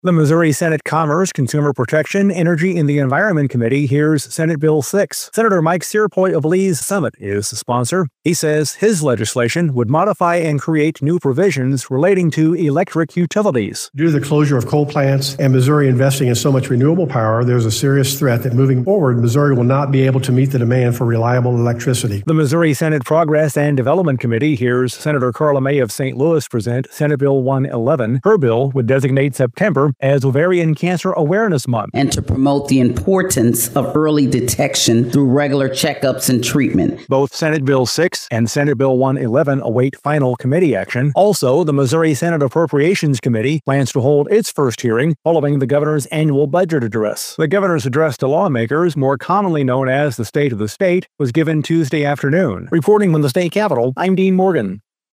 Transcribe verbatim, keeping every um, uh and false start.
The Missouri Senate Commerce, Consumer Protection, Energy, and the Environment Committee hears Senate Bill six. Senator Mike Searpoy of Lee's Summit is the sponsor. He says his legislation would modify and create new provisions relating to electric utilities. Due to the closure of coal plants and Missouri investing in so much renewable power, there's a serious threat that moving forward, Missouri will not be able to meet the demand for reliable electricity. The Missouri Senate Progress and Development Committee hears Senator Carla May of Saint Louis present Senate Bill one eleven. Her bill would designate September as Ovarian Cancer Awareness Month and to promote the importance of early detection through regular checkups and treatment. Both Senate Bill six and Senate Bill one eleven await final committee action. Also, the Missouri Senate Appropriations Committee plans to hold its first hearing following the governor's annual budget address. The governor's address to lawmakers, more commonly known as the State of the State, was given Tuesday afternoon. Reporting from the state capitol, I'm Dean Morgan.